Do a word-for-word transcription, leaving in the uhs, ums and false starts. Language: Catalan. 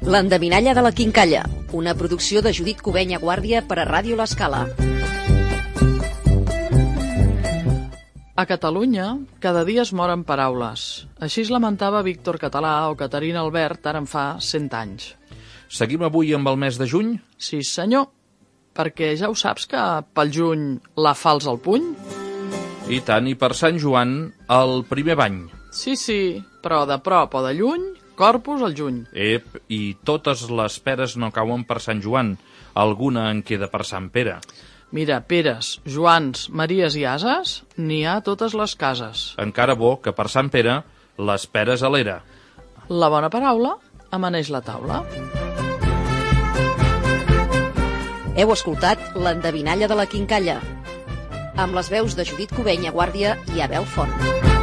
L'endevinalla de la quincalla, una producció de Judit Cubenya Guàrdia per a Ràdio L'Escala. A Catalunya, cada dia es moren paraules. Així es lamentava Víctor Català o Caterina Albert ara en fa cent anys. Seguim avui amb el mes de juny? Sí, senyor, perquè ja ho saps que pel juny la falç al puny? I tant, i per Sant Joan, el primer bany. Sí, sí, però de prop o de lluny, Corpus al juny. Ep, i totes les peres no cauen per Sant Joan. Alguna en queda per Sant Pere. Mira, Peres, Joans, Maries i Ases, n'hi ha a totes les cases. Encara bo que per Sant Pere les peres a l'era. La bona paraula amaneix la taula. Heu escoltat l'endevinalla de la quincalla, amb les veus de Judit Cubenya Guàrdia i Abel Font.